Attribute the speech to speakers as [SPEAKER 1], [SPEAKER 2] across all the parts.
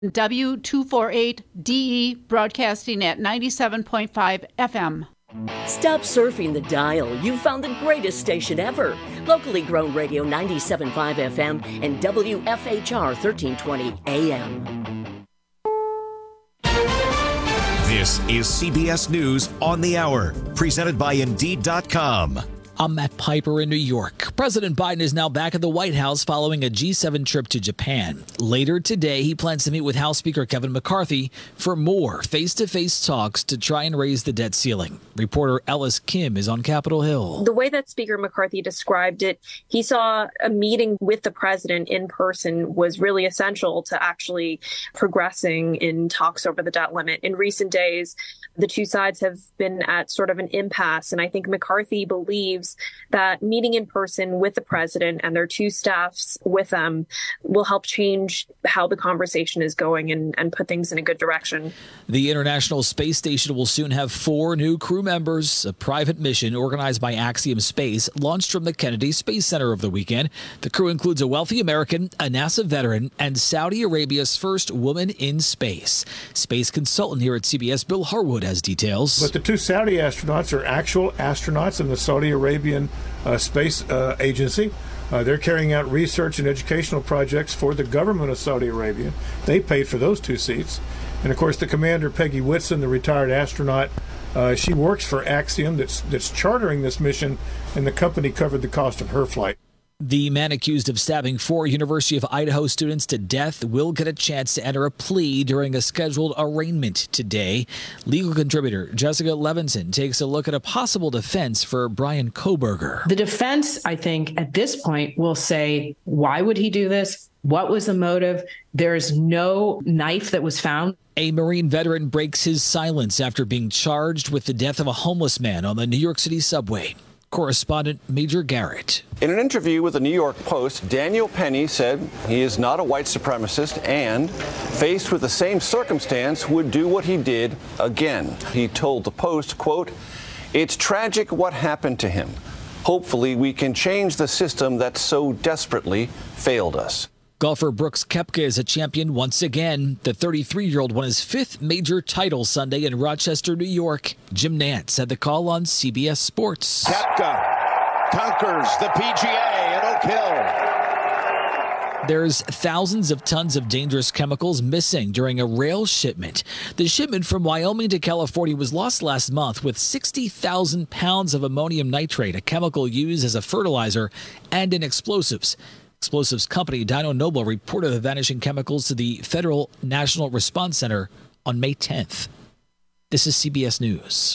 [SPEAKER 1] W248DE broadcasting at 97.5 FM.
[SPEAKER 2] Stop surfing the dial. You've found the greatest station ever. Locally grown radio 97.5 FM and WFHR 1320 AM.
[SPEAKER 3] This is CBS News on the Hour, presented by Indeed.com.
[SPEAKER 4] I'm Matt Piper in New York. President Biden is now back at the White House following a G7 trip to Japan. Later today, he plans to meet with House Speaker Kevin McCarthy for more face-to-face talks to try and raise the debt ceiling. Reporter Ellis Kim is on Capitol Hill.
[SPEAKER 5] The way that Speaker McCarthy described it, he saw a meeting with the president in person was really essential to actually progressing in talks over the debt limit. In recent days, the two sides have been at sort of an impasse, and I think McCarthy believes that meeting in person with the president and their two staffs with them will help change how the conversation is going and put things in a good direction.
[SPEAKER 4] The International Space Station will soon have 4 new crew members. A private mission organized by Axiom Space launched from the Kennedy Space Center over the weekend. The crew includes a wealthy American, a NASA veteran, and Saudi Arabia's first woman in space. Space consultant here at CBS, Bill Harwood, has details.
[SPEAKER 6] But the 2 Saudi astronauts are actual astronauts in the Saudi Arabian Space Agency. They're carrying out research and educational projects for the government of Saudi Arabia. They paid for those 2 seats. And, of course, the commander, Peggy Whitson, the retired astronaut, she works for Axiom that's chartering this mission, and the company covered the cost of her flight.
[SPEAKER 4] The man accused of stabbing 4 University of Idaho students to death will get a chance to enter a plea during a scheduled arraignment today. Legal contributor Jessica Levinson takes a look at a possible defense for Bryan Kohberger.
[SPEAKER 7] The defense, I think, at this point will say, why would he do this? What was the motive? There is no knife that was found.
[SPEAKER 4] A Marine veteran breaks his silence after being charged with the death of a homeless man on the New York City subway. Correspondent Major Garrett.
[SPEAKER 8] In an interview with the New York Post, Daniel Penny said he is not a white supremacist and, faced with the same circumstance, would do what he did again. He told the Post, quote, "It's tragic what happened to him. Hopefully we can change the system that so desperately failed us."
[SPEAKER 4] Golfer Brooks Koepka is a champion once again. The 33-year-old won his 5th major title Sunday in Rochester, New York. Jim Nantz had the call on CBS Sports.
[SPEAKER 9] Koepka conquers the PGA at Oak Hill.
[SPEAKER 4] There's thousands of tons of dangerous chemicals missing during a rail shipment. The shipment from Wyoming to California was lost last month with 60,000 pounds of ammonium nitrate, a chemical used as a fertilizer and in explosives. Explosives company Dyno Nobel reported the vanishing chemicals to the Federal National Response Center on May 10th. This is CBS News.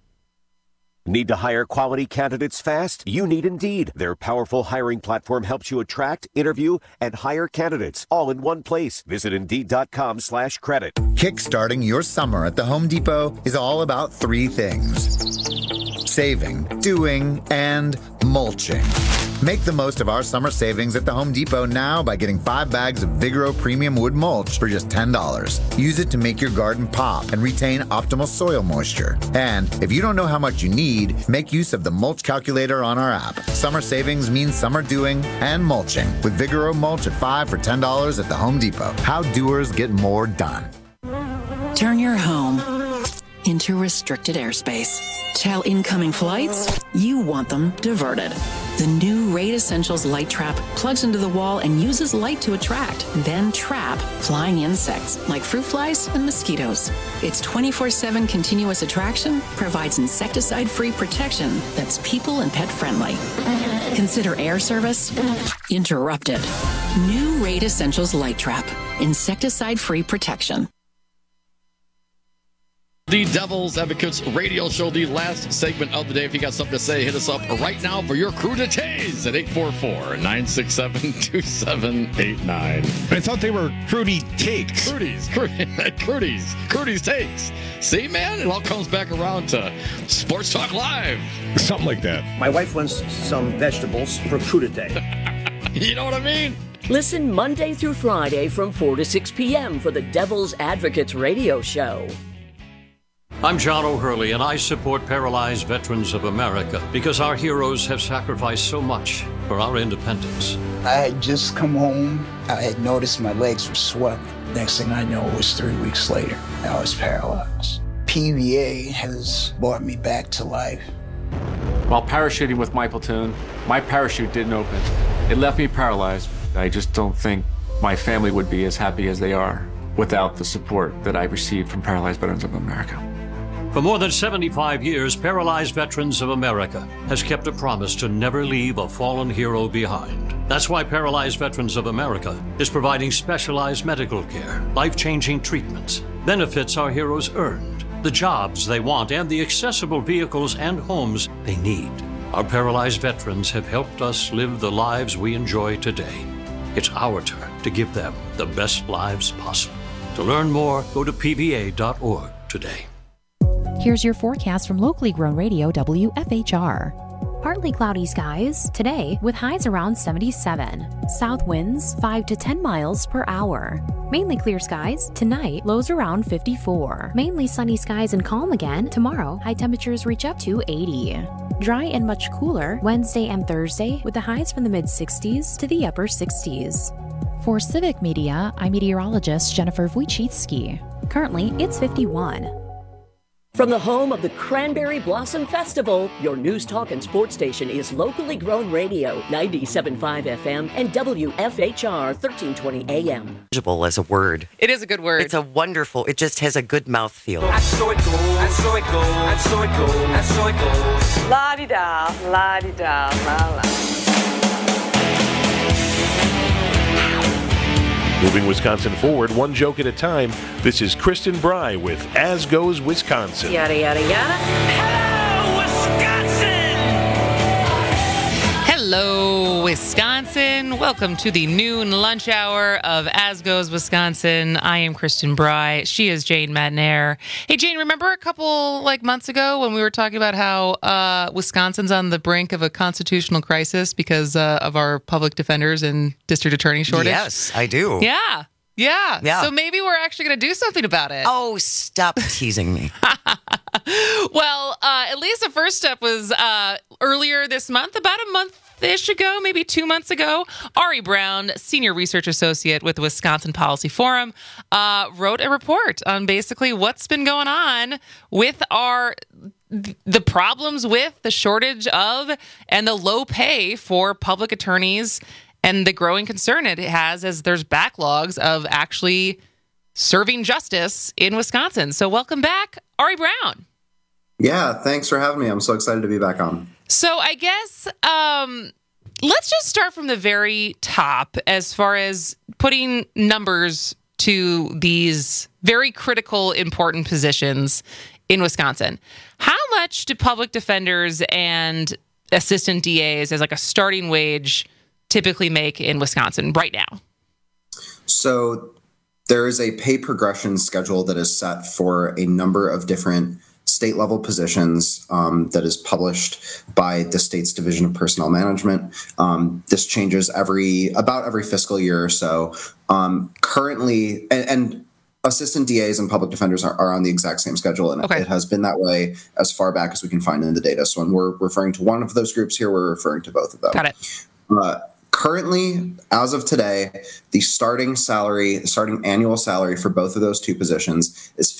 [SPEAKER 10] Need to hire quality candidates fast? You need Indeed. Their powerful hiring platform helps you attract, interview, and hire candidates all in one place. Visit Indeed.com/credit.
[SPEAKER 11] Kickstarting your summer at the Home Depot is all about 3 things: saving, doing, and mulching. Make the most of our summer savings at the Home Depot now by getting 5 bags of Vigoro Premium Wood Mulch for just $10. Use it to make your garden pop and retain optimal soil moisture. And if you don't know how much you need, make use of the mulch calculator on our app. Summer savings means summer doing and mulching with Vigoro Mulch at 5 for $10 at the Home Depot. How doers get more done.
[SPEAKER 12] Turn your home into restricted airspace. Tell incoming flights you want them diverted. The new Raid Essentials Light Trap plugs into the wall and uses light to attract, then trap flying insects like fruit flies and mosquitoes. Its 24/7 continuous attraction provides insecticide-free protection that's people and pet friendly. Consider air service interrupted. New Raid Essentials Light Trap. Insecticide-free protection.
[SPEAKER 13] The Devil's Advocates radio show, the last segment of the day. If you got something to say, hit us up right now for your cruditays at 844-967-2789.
[SPEAKER 14] I thought they were Crudy Takes.
[SPEAKER 13] Crudy's Takes. See, man, it all comes back around to Sports Talk Live.
[SPEAKER 14] Something like that.
[SPEAKER 15] My wife wants some vegetables for crudité.
[SPEAKER 13] You know what I mean?
[SPEAKER 2] Listen Monday through Friday from 4 to 6 p.m. for the Devil's Advocates radio show.
[SPEAKER 16] I'm John O'Hurley, and I support Paralyzed Veterans of America because our heroes have sacrificed so much for our independence.
[SPEAKER 17] I had just come home. I had noticed my legs were swelling. Next thing I know, it was 3 weeks later. I was paralyzed. PVA has brought me back to life.
[SPEAKER 18] While parachuting with my platoon, my parachute didn't open. It left me paralyzed. I just don't think my family would be as happy as they are without the support that I received from Paralyzed Veterans of America.
[SPEAKER 16] For more than 75 years, Paralyzed Veterans of America has kept a promise to never leave a fallen hero behind. That's why Paralyzed Veterans of America is providing specialized medical care, life-changing treatments, benefits our heroes earned, the jobs they want, and the accessible vehicles and homes they need. Our paralyzed veterans have helped us live the lives we enjoy today. It's our turn to give them the best lives possible. To learn more, go to pva.org today.
[SPEAKER 19] Here's your forecast from locally grown radio WFHR. Partly cloudy skies today with highs around 77. South winds 5 to 10 miles per hour. Mainly clear skies tonight, lows around 54. Mainly sunny skies and calm again tomorrow. High temperatures reach up to 80. Dry and much cooler Wednesday and Thursday with the highs from the mid-60s to the upper 60s. For Civic Media, I'm meteorologist Jennifer Wojcicki. Currently, it's 51.
[SPEAKER 2] From the home of the Cranberry Blossom Festival, your news, talk, and sports station is locally grown radio, 97.5 FM and WFHR 1320 AM.
[SPEAKER 20] As a word.
[SPEAKER 21] It is a good word.
[SPEAKER 20] It's a wonderful, it just has a good mouthfeel.
[SPEAKER 22] And so it goes, and so it goes, and so it goes, and so it goes.
[SPEAKER 21] La-di-da, la-di-da, la-la.
[SPEAKER 23] Moving Wisconsin forward, one joke at a time. This is Kristen Bry with As Goes Wisconsin.
[SPEAKER 21] Yada, yada, yada.
[SPEAKER 22] Hello, Wisconsin!
[SPEAKER 21] Hello, Wisconsin. Welcome to the noon lunch hour of As Goes Wisconsin. I am Kristen Bry. She is Jane Madnair. Hey, Jane, remember a couple months ago when we were talking about how Wisconsin's on the brink of a constitutional crisis because of our public defenders and district attorney shortage?
[SPEAKER 20] Yes, I do.
[SPEAKER 21] Yeah. So maybe we're actually going to do something about it.
[SPEAKER 20] Oh, stop teasing me.
[SPEAKER 21] Well, at least the first step was earlier this month, about a month-ish ago, maybe 2 months ago. Ari Brown, Senior Research Associate with the Wisconsin Policy Forum, wrote a report on basically what's been going on with the problems with the shortage of and the low pay for public attorneys and the growing concern it has as there's backlogs of actually serving justice in Wisconsin. So welcome back, Ari Brown.
[SPEAKER 24] Yeah, thanks for having me. I'm so excited to be back on.
[SPEAKER 21] So I guess let's just start from the very top as far as putting numbers to these very critical, important positions in Wisconsin. How much do public defenders and assistant DAs as a starting wage typically make in Wisconsin right now?
[SPEAKER 24] So there is a pay progression schedule that is set for a number of different state level positions that is published by the state's Division of Personnel Management. This changes about every fiscal year or so. Currently, and assistant DAs and public defenders are on the exact same schedule, and it has been that way as far back as we can find in the data. So when we're referring to one of those groups here, we're referring to both of them.
[SPEAKER 21] Got it.
[SPEAKER 24] Currently, as of today, the starting annual salary for both of those two positions is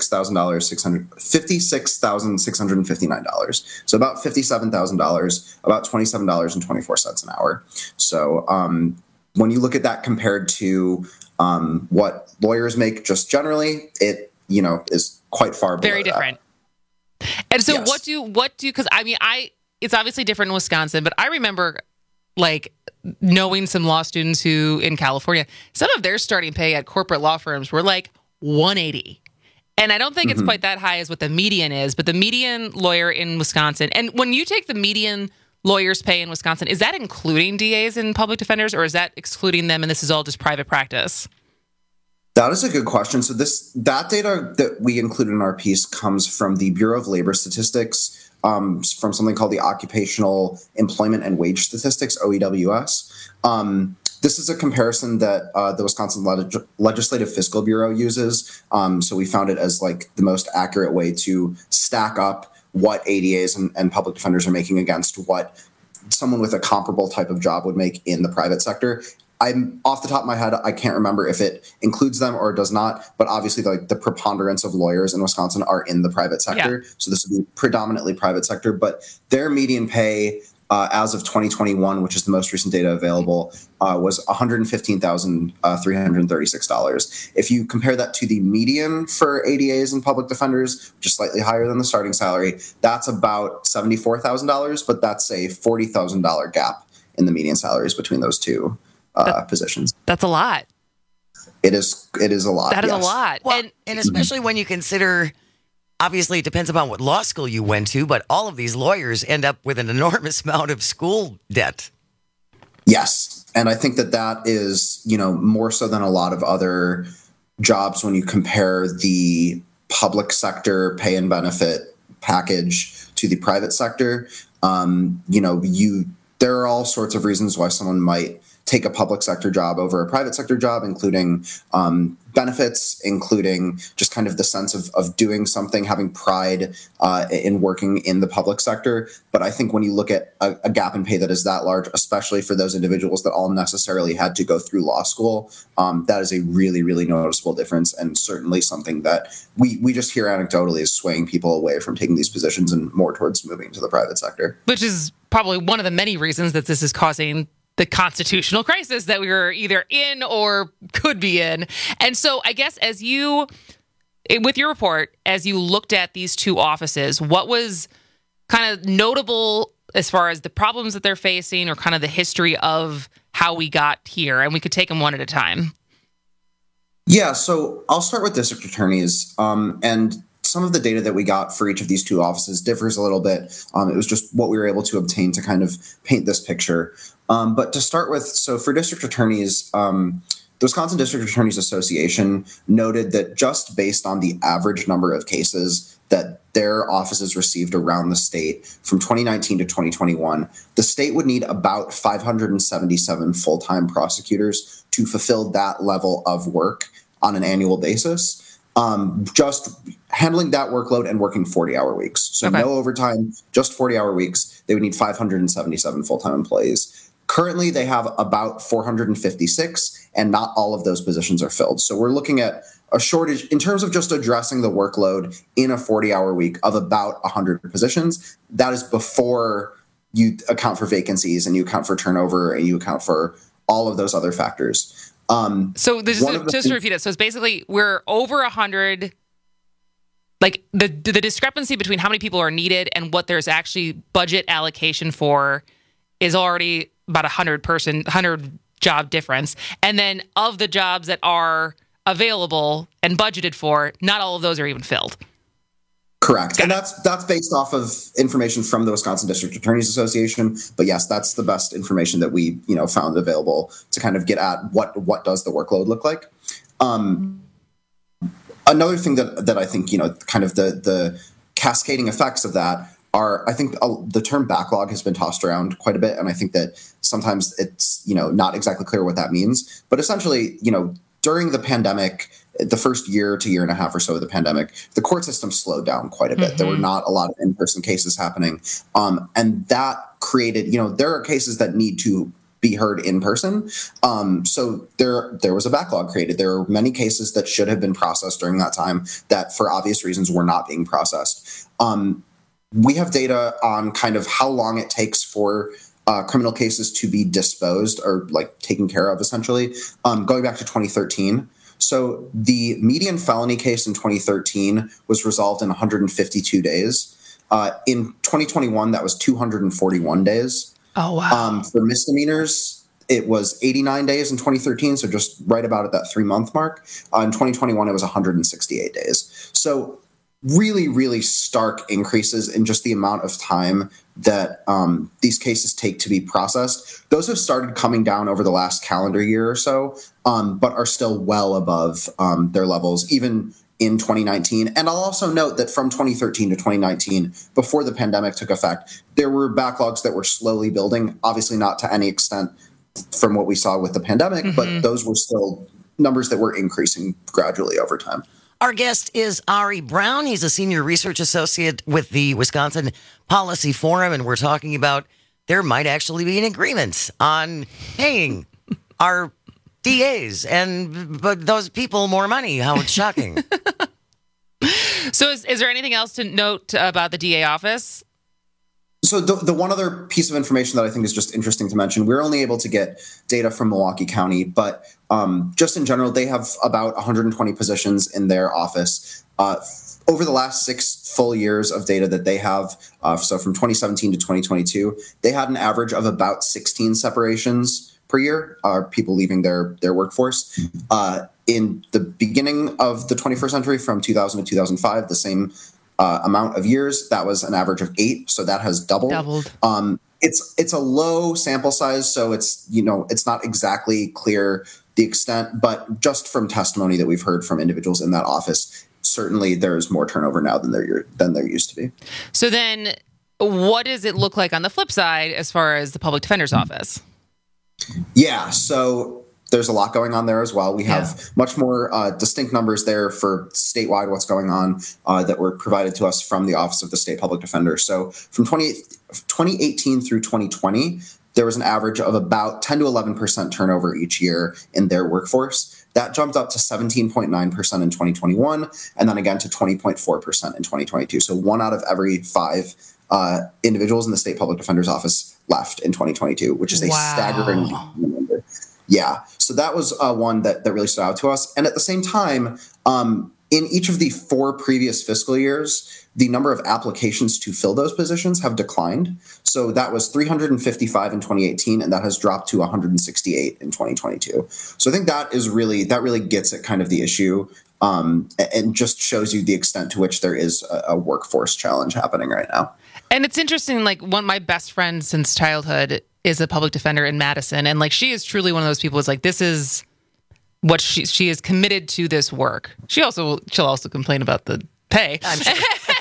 [SPEAKER 24] $56,659. So about $57,000, about $27.24 an hour. So when you look at that compared to what lawyers make just generally, it is quite far below.
[SPEAKER 21] Very different. That. And so yes. what do because it's obviously different in Wisconsin, but I remember knowing some law students who in California, some of their starting pay at corporate law firms were $180. And I don't think it's quite that high as what the median is, but the median lawyer in Wisconsin, and when you take the median lawyer's pay in Wisconsin, is that including DAs and public defenders, or is that excluding them and this is all just private practice?
[SPEAKER 24] That is a good question. So that data that we included in our piece comes from the Bureau of Labor Statistics, from something called the Occupational Employment and Wage Statistics, OEWS. This is a comparison that the Wisconsin Legislative Fiscal Bureau uses. So we found it as the most accurate way to stack up what ADAs and public defenders are making against what someone with a comparable type of job would make in the private sector. I'm off the top of my head, I can't remember if it includes them or does not, but obviously the preponderance of lawyers in Wisconsin are in the private sector. So this would be predominantly private sector, but their median pay as of 2021, which is the most recent data available, was $115,336. If you compare that to the median for ADAs and public defenders, which is slightly higher than the starting salary, that's about $74,000, but that's a $40,000 gap in the median salaries between those two positions.
[SPEAKER 21] That's a lot.
[SPEAKER 24] It is a lot.
[SPEAKER 21] That is a lot.
[SPEAKER 20] Well, and especially when you consider, obviously it depends upon what law school you went to, but all of these lawyers end up with an enormous amount of school debt.
[SPEAKER 24] Yes. And I think that is, more so than a lot of other jobs when you compare the public sector pay and benefit package to the private sector. There are all sorts of reasons why someone might take a public sector job over a private sector job, including benefits, including just kind of the sense of doing something, having pride in working in the public sector. But I think when you look at a gap in pay that is that large, especially for those individuals that all necessarily had to go through law school, that is a really, really noticeable difference, and certainly something that we just hear anecdotally is swaying people away from taking these positions and more towards moving to the private sector.
[SPEAKER 21] Which is probably one of the many reasons that this is causing the constitutional crisis that we were either in or could be in. And so I guess with your report, as you looked at these two offices, what was kind of notable as far as the problems that they're facing or kind of the history of how we got here? And we could take them one at a time.
[SPEAKER 24] Yeah, so I'll start with district attorneys. And some of the data that we got for each of these two offices differs a little bit. It was just what we were able to obtain to kind of paint this picture. But to start with, so for district attorneys, the Wisconsin District Attorneys Association noted that just based on the average number of cases that their offices received around the state from 2019 to 2021, the state would need about 577 full-time prosecutors to fulfill that level of work on an annual basis. Just handling that workload and working 40-hour weeks. So no overtime, just 40-hour weeks. They would need 577 full-time employees. Currently, they have about 456, and not all of those positions are filled. So we're looking at a shortage in terms of just addressing the workload in a 40-hour week of about 100 positions. That is before you account for vacancies and you account for turnover and you account for all of those other factors.
[SPEAKER 21] So just to repeat it, so it's basically we're over 100. Like the discrepancy between how many people are needed and what there's actually budget allocation for is already about 100 job difference. And then of the jobs that are available and budgeted for, not all of those are even filled.
[SPEAKER 24] Correct. And that's based off of information from the Wisconsin District Attorneys Association. But yes, that's the best information that we, found available to kind of get at what does the workload look like. Another thing that I think, kind of the cascading effects of that are, I think the term backlog has been tossed around quite a bit. And I think that sometimes it's, not exactly clear what that means. But essentially, during the pandemic, the first year to year and a half or so of the pandemic, the court system slowed down quite a bit. Mm-hmm. There were not a lot of in-person cases happening. And that created, there are cases that need to be heard in person. So there was a backlog created. There are many cases that should have been processed during that time that for obvious reasons were not being processed. We have data on kind of how long it takes for criminal cases to be disposed or taken care of, essentially, going back to 2013. So the median felony case in 2013 was resolved in 152 days. In 2021, that was 241 days.
[SPEAKER 21] Oh, wow.
[SPEAKER 24] For misdemeanors, it was 89 days in 2013, so just right about at that 3-month mark. In 2021, it was 168 days. So really, really stark increases in just the amount of time that these cases take to be processed. Those have started coming down over the last calendar year or so, but are still well above their levels, even in 2019. And I'll also note that from 2013 to 2019, before the pandemic took effect, there were backlogs that were slowly building, obviously not to any extent from what we saw with the pandemic, mm-hmm. but those were still numbers that were increasing gradually over time.
[SPEAKER 20] Our guest is Ari Brown. He's a senior research associate with the Wisconsin Policy Forum, and we're talking about there might actually be an agreement on paying our DAs but those people more money. How shocking.
[SPEAKER 21] So is there anything else to note about the DA office?
[SPEAKER 24] So the one other piece of information that I think is just interesting to mention, we're only able to get data from Milwaukee County, but just in general, they have about 120 positions in their office. Over the last 6 full years of data that they have, so from 2017 to 2022, they had an average of about 16 separations per year, people leaving their workforce. In the beginning of the 21st century, from 2000 to 2005, the same amount of years, that was an average of 8, so that has doubled. It's a low sample size, so it's not exactly clear the extent, but just from testimony that we've heard from individuals in that office, certainly there's more turnover now than there used to be.
[SPEAKER 21] So then, what does it look like on the flip side as far as the public defender's office?
[SPEAKER 24] Yeah, so there's a lot going on there as well. We have much more distinct numbers there for statewide what's going on that were provided to us from the Office of the State Public Defender. So from 2018 through 2020, there was an average of about 10 to 11% turnover each year in their workforce. That jumped up to 17.9% in 2021, and then again to 20.4% in 2022. So 1 out of every 5 individuals in the State Public Defender's Office left in 2022, which is a staggering number. Yeah, so that was one that really stood out to us. And at the same time, in each of the 4 previous fiscal years, the number of applications to fill those positions have declined. So that was 355 in 2018, and that has dropped to 168 in 2022. So I think that really gets at kind of the issue and just shows you the extent to which there is a workforce challenge happening right now.
[SPEAKER 21] And it's interesting, like one of my best friends since childhood is a public defender in Madison. And like, she is truly one of those people who's like, this is what she is committed to this work. She'll also complain about the pay. I'm sure.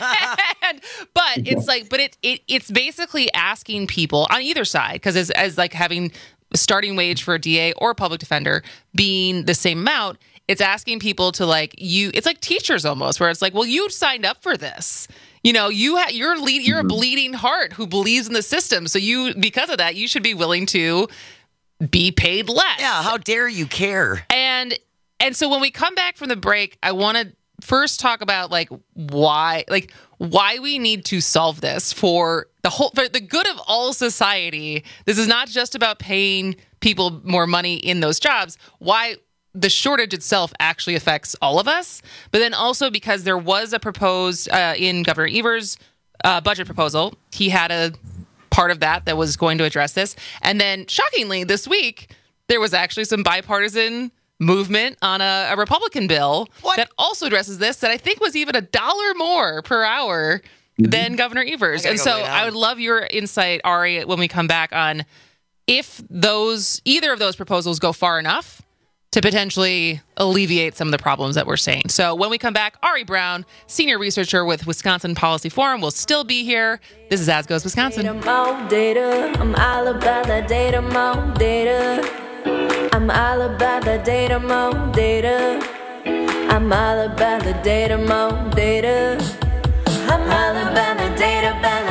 [SPEAKER 21] But it's like, it's basically asking people on either side, because as like having a starting wage for a DA or a public defender being the same amount, it's asking people to it's like teachers almost, where it's like, well, you signed up for this. You're a bleeding heart who believes in the system. So because of that, you should be willing to be paid less.
[SPEAKER 20] Yeah. How dare you care?
[SPEAKER 21] And so when we come back from the break, I want to first talk about why we need to solve this for the good of all society. This is not just about paying people more money in those jobs. Why the shortage itself actually affects all of us, but then also because there was a proposed in Governor Evers' budget proposal, he had a part of that was going to address this. And then shockingly this week, there was actually some bipartisan movement on a Republican bill that also addresses this, that I think was even $1 more per hour than Governor Evers. And so I would love your insight, Ari, when we come back on if either of those proposals go far enough to potentially alleviate some of the problems that we're seeing. So when we come back, Ari Brown, senior researcher with Wisconsin Policy Forum, will still be here. This is As Goes Wisconsin.
[SPEAKER 1] I'm all about the data, more data. I'm all about the data, more data. I'm all about the data, more data. I'm all about the data,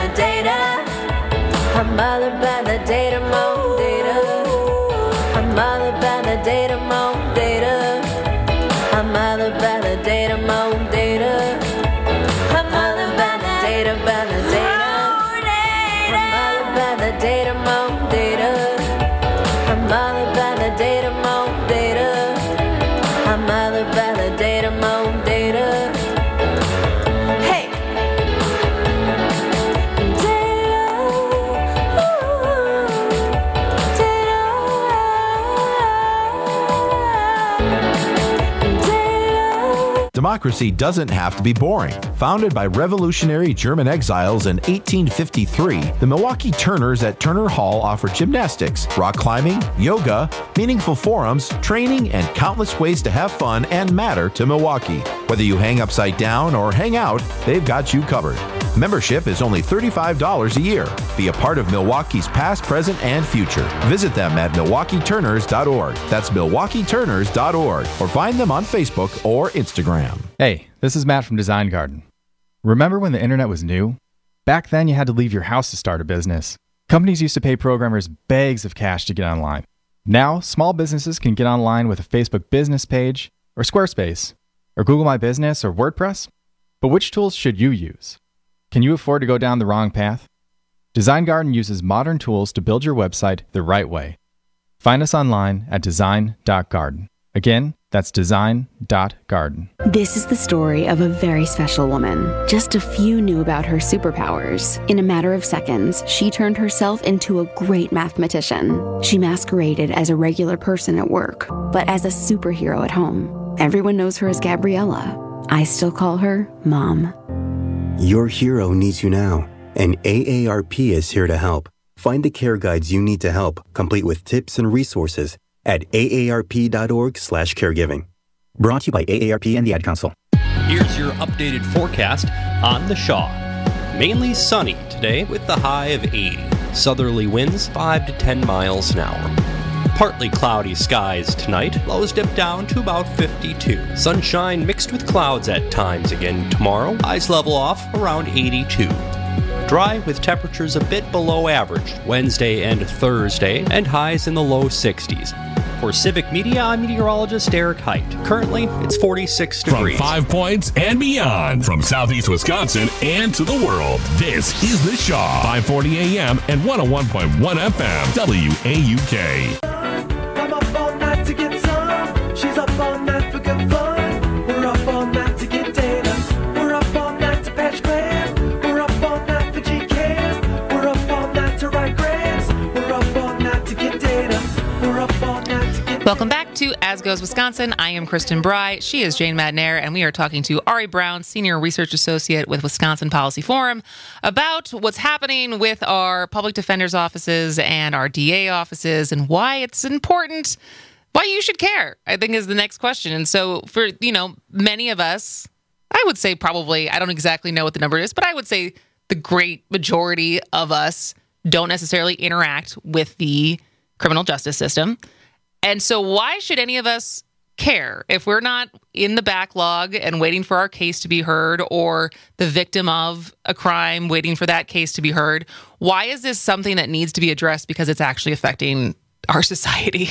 [SPEAKER 1] I'm all about the data, more data. I'm all about the data, more data. I'm all about the data, more data. I'm all about the data, I'm all about the data, more data. I'm all about the data, more data. I'm all about the data, more data. Hey!
[SPEAKER 3] Democracy doesn't have to be boring. Founded by revolutionary German exiles in 1853, the Milwaukee Turners at Turner Hall offer gymnastics, rock climbing, yoga, meaningful forums, training, and countless ways to have fun and matter to Milwaukee. Whether you hang upside down or hang out, they've got you covered. Membership is only $35 a year. Be a part of Milwaukee's past, present, and future. Visit them at MilwaukeeTurners.org. That's MilwaukeeTurners.org. Or find them on Facebook or Instagram.
[SPEAKER 5] Hey, this is Matt from Design Garden. Remember when the internet was new? Back then, you had to leave your house to start a business. Companies used to pay programmers bags of cash to get online. Now, small businesses can get online with a Facebook business page, or Squarespace, or Google My Business, or WordPress. But which tools should you use? Can you afford to go down the wrong path? Design Garden uses modern tools to build your website the right way. Find us online at design.garden. Again, that's design.garden.
[SPEAKER 6] This is the story of a very special woman. Just a few knew about her superpowers. In a matter of seconds, she turned herself into a great mathematician. She masqueraded as a regular person at work, but as a superhero at home. Everyone knows her as Gabriella. I still call her Mom.
[SPEAKER 7] Your hero needs you now, and AARP is here to help. Find the care guides you need to help, complete with tips and resources at aarp.org/caregiving. Brought to you by AARP and the Ad Council.
[SPEAKER 8] Here's your updated forecast on the Shaw. Mainly sunny today with the high of 80. Southerly winds 5 to 10 miles an hour. Partly cloudy skies tonight. Lows dip down to about 52. Sunshine mixed with clouds at times again tomorrow. Highs level off around 82. Dry with temperatures a bit below average Wednesday and Thursday, and highs in the low 60s. For Civic Media, I'm meteorologist Eric Height. Currently, it's 46 degrees.
[SPEAKER 9] From 5 Points and beyond, from Southeast Wisconsin and to the world, this is The Shaw, 540 AM and 101.1 FM, WAUK.
[SPEAKER 22] I'm up all night to get some. She's up all night for good fun. We're up all night to get data. We're up all night to patch plans. We're up all night for GCAM. We're up all night to write grants. We're up all night to get data. We're up all night.
[SPEAKER 21] Welcome back to As Goes Wisconsin. I am Kristen Bry. She is Jane Madnair, and we are talking to Ari Brown, Senior Research Associate with Wisconsin Policy Forum, about what's happening with our public defender's offices and our DA offices and why it's important, why you should care, I think is the next question. And so for, many of us, I would say probably, I don't exactly know what the number is, but I would say the great majority of us don't necessarily interact with the criminal justice system. And so why should any of us care if we're not in the backlog and waiting for our case to be heard, or the victim of a crime waiting for that case to be heard? Why is this something that needs to be addressed? Because it's actually affecting our society.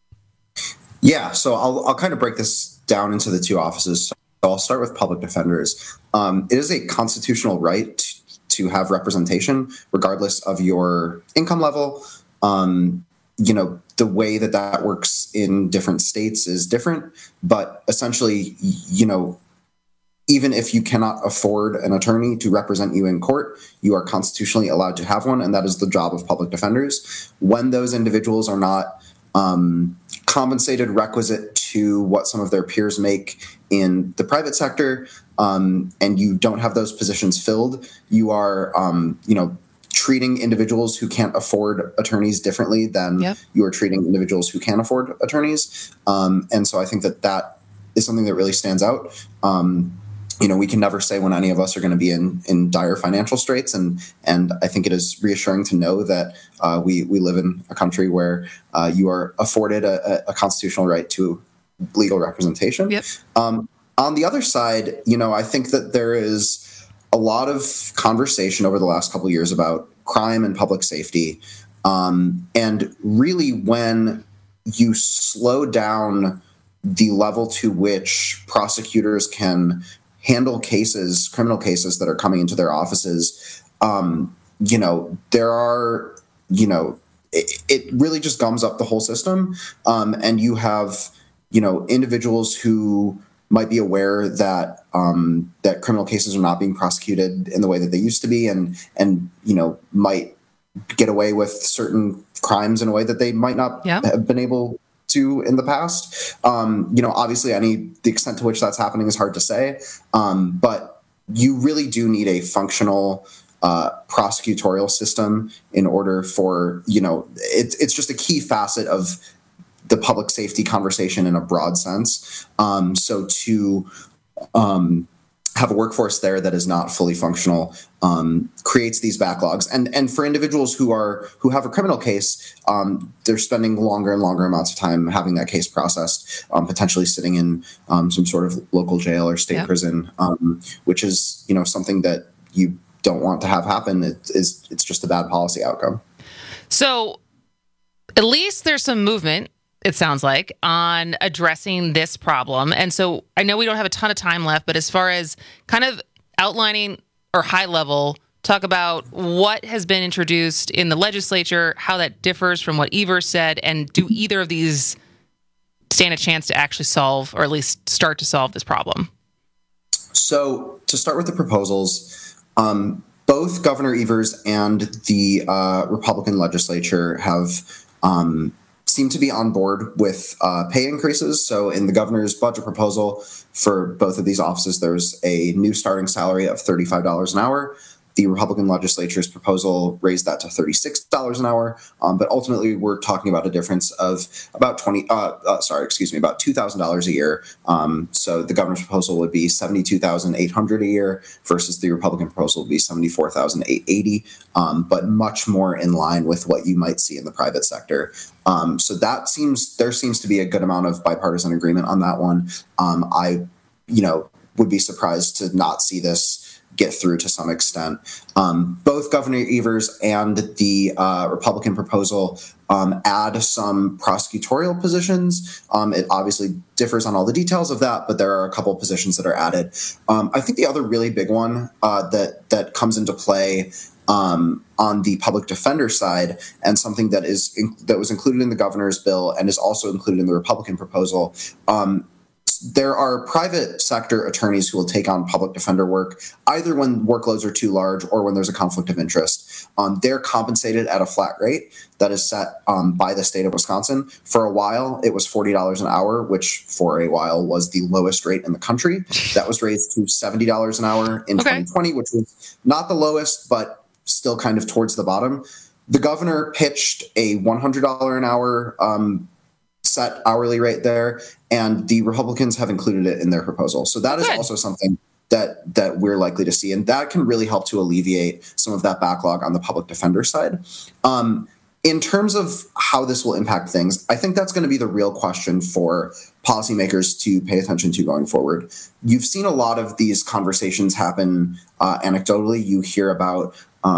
[SPEAKER 24] Yeah, so I'll kind of break this down into the two offices. So I'll start with public defenders. It is a constitutional right to have representation, regardless of your income level. The way that works in different states is different, but essentially, even if you cannot afford an attorney to represent you in court, you are constitutionally allowed to have one, and that is the job of public defenders. When those individuals are not compensated requisite to what some of their peers make in the private sector, and you don't have those positions filled, you are, treating individuals who can't afford attorneys differently than you are treating individuals who can afford attorneys. And so I think that is something that really stands out. We can never say when any of us are going to be in dire financial straits. And I think it is reassuring to know that we live in a country where you are afforded a constitutional right to legal representation.
[SPEAKER 21] Yep.
[SPEAKER 24] On the other side, I think that there is a lot of conversation over the last couple of years about crime and public safety. And really, when you slow down the level to which prosecutors can handle criminal cases that are coming into their offices, there are, it really just gums up the whole system. And you have, individuals who might be aware that that criminal cases are not being prosecuted in the way that they used to be, and might get away with certain crimes in a way that they might not have been able to in the past. Obviously, the extent to which that's happening is hard to say, but you really do need a functional prosecutorial system in order for it's just a key facet of the public safety conversation in a broad sense. So to have a workforce there that is not fully functional creates these backlogs. And for individuals who have a criminal case, they're spending longer and longer amounts of time having that case processed, potentially sitting in some sort of local jail or state prison, which is something that you don't want to have happen. It's just a bad policy outcome.
[SPEAKER 21] So at least there's some movement, it sounds like, on addressing this problem. And so I know we don't have a ton of time left, but as far as kind of outlining or high level, talk about what has been introduced in the legislature, how that differs from what Evers said, and do either of these stand a chance to actually solve, or at least start to solve, this problem?
[SPEAKER 24] So to start with the proposals, both Governor Evers and the Republican legislature have seem to be on board with pay increases. So in the governor's budget proposal for both of these offices, there's a new starting salary of $35 an hour. The Republican legislature's proposal raised that to $36 an hour, but ultimately we're talking about a difference of about about $2,000 a year. So the governor's proposal would be $72,800 a year versus the Republican proposal would be $74,880, but much more in line with what you might see in the private sector. So there seems to be a good amount of bipartisan agreement on that one. I would be surprised to not see this get through to some extent. Both Governor Evers and the Republican proposal add some prosecutorial positions. It obviously differs on all the details of that, but there are a couple of positions that are added. I think the other really big one that comes into play on the public defender side, and something that was included in the governor's bill and is also included in the Republican proposal, there are private sector attorneys who will take on public defender work, either when workloads are too large or when there's a conflict of interest. They're compensated at a flat rate that is set by the state of Wisconsin. For a while, it was $40 an hour, which for a while was the lowest rate in the country. That was raised to $70 an hour in 2020, which was not the lowest, but still kind of towards the bottom. The governor pitched a $100 an hour set hourly rate there, and the Republicans have included it in their proposal. So that is also something that we're likely to see, and that can really help to alleviate some of that backlog on the public defender side. In terms of how this will impact things, I think that's going to be the real question for policymakers to pay attention to going forward. You've seen a lot of these conversations happen anecdotally. You hear about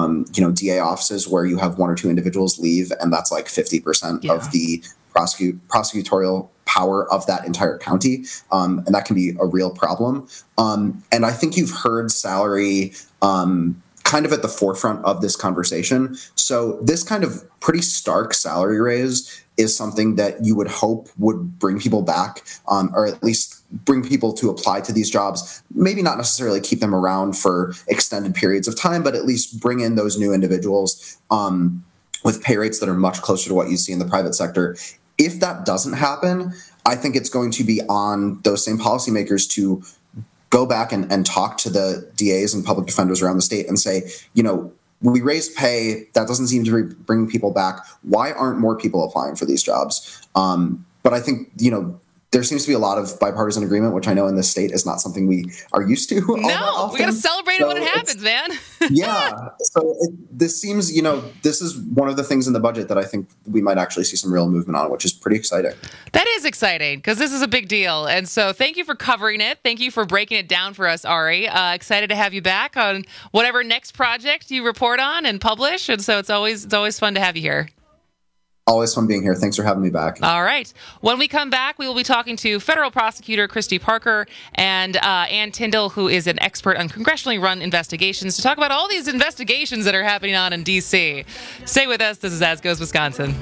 [SPEAKER 24] DA offices where you have one or two individuals leave, and that's like 50% of the prosecutorial power of that entire county, and that can be a real problem. And I think you've heard salary kind of at the forefront of this conversation. So this kind of pretty stark salary raise is something that you would hope would bring people back, or at least bring people to apply to these jobs. Maybe not necessarily keep them around for extended periods of time, but at least bring in those new individuals with pay rates that are much closer to what you see in the private sector. If that doesn't happen, I think it's going to be on those same policymakers to go back and talk to the DAs and public defenders around the state and say, we raised pay. That doesn't seem to be bringing people back. Why aren't more people applying for these jobs? But I think, there seems to be a lot of bipartisan agreement, which I know in this state is not something we are used to.
[SPEAKER 21] No, we got to celebrate it when it happens, man.
[SPEAKER 24] Yeah. So this seems, this is one of the things in the budget that I think we might actually see some real movement on, which is pretty exciting.
[SPEAKER 21] That is exciting because this is a big deal. And so thank you for covering it. Thank you for breaking it down for us, Ari. Excited to have you back on whatever next project you report on and publish. And so it's always fun to have you here.
[SPEAKER 24] Always fun being here. Thanks for having me back.
[SPEAKER 21] All right. When we come back, we will be talking to federal prosecutor Christy Parker and Ann Tyndall, who is an expert on congressionally run investigations, to talk about all these investigations that are happening on in D.C. Stay with us. This is As Goes Wisconsin.